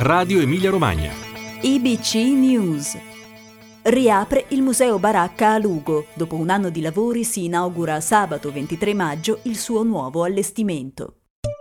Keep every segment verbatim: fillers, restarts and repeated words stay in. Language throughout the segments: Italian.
Radio Emilia Romagna. I B C News. Riapre il Museo Baracca a Lugo. Dopo un anno di lavori si inaugura sabato ventitré maggio il suo nuovo allestimento.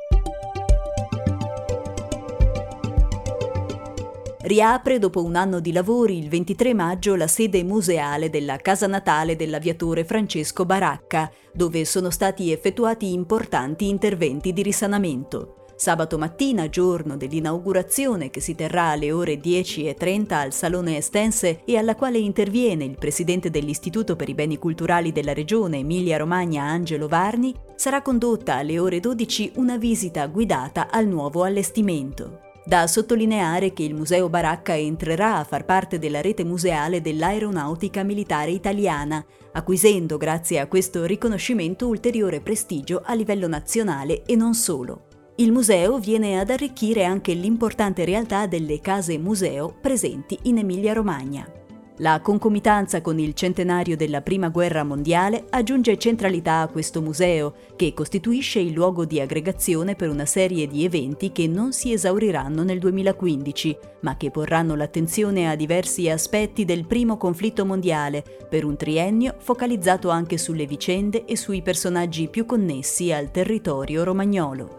Riapre dopo un anno di lavori il ventitré maggio la sede museale della casa natale dell'aviatore Francesco Baracca, dove sono stati effettuati importanti interventi di risanamento. Sabato mattina, giorno dell'inaugurazione che si terrà alle ore dieci e trenta al Salone Estense e alla quale interviene il presidente dell'Istituto per i Beni Culturali della Regione Emilia-Romagna Angelo Varni, sarà condotta alle ore dodici una visita guidata al nuovo allestimento. Da sottolineare che il Museo Baracca entrerà a far parte della rete museale dell'Aeronautica Militare Italiana, acquisendo grazie a questo riconoscimento ulteriore prestigio a livello nazionale e non solo. Il museo viene ad arricchire anche l'importante realtà delle case museo presenti in Emilia-Romagna. La concomitanza con il centenario della Prima Guerra Mondiale aggiunge centralità a questo museo, che costituisce il luogo di aggregazione per una serie di eventi che non si esauriranno nel duemilaquindici, ma che porranno l'attenzione a diversi aspetti del primo conflitto mondiale, per un triennio focalizzato anche sulle vicende e sui personaggi più connessi al territorio romagnolo.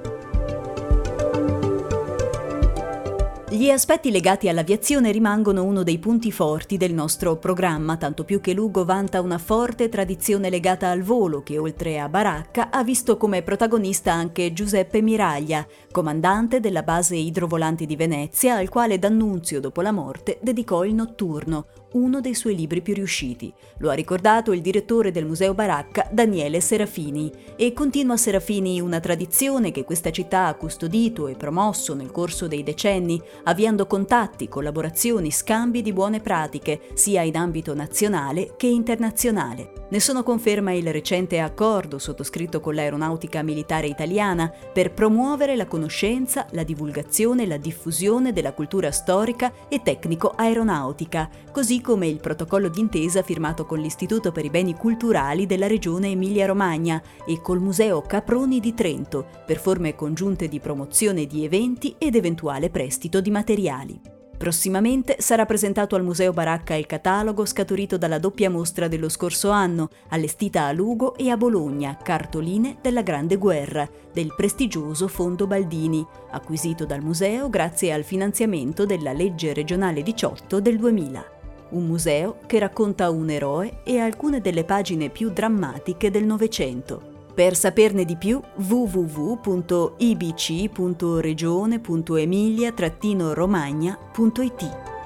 Gli aspetti legati all'aviazione rimangono uno dei punti forti del nostro programma, tanto più che Lugo vanta una forte tradizione legata al volo che, oltre a Baracca, ha visto come protagonista anche Giuseppe Miraglia, comandante della base idrovolanti di Venezia, al quale D'Annunzio, dopo la morte, dedicò il Notturno, uno dei suoi libri più riusciti. Lo ha ricordato il direttore del Museo Baracca, Daniele Serafini. E continua Serafini una tradizione che questa città ha custodito e promosso nel corso dei decenni, avviando contatti, collaborazioni, scambi di buone pratiche, sia in ambito nazionale che internazionale. Ne sono conferma il recente accordo sottoscritto con l'Aeronautica Militare Italiana per promuovere la conoscenza, la divulgazione e la diffusione della cultura storica e tecnico-aeronautica, così come il protocollo d'intesa firmato con l'Istituto per i Beni Culturali della Regione Emilia-Romagna e col Museo Caproni di Trento per forme congiunte di promozione di eventi ed eventuale prestito di materiali. Prossimamente sarà presentato al Museo Baracca il catalogo scaturito dalla doppia mostra dello scorso anno, allestita a Lugo e a Bologna, Cartoline della Grande Guerra, del prestigioso Fondo Baldini, acquisito dal museo grazie al finanziamento della legge regionale diciotto del duemila. Un museo che racconta un eroe e alcune delle pagine più drammatiche del Novecento. Per saperne di più, w w w punto i b c punto regione punto emilia romagna punto i t.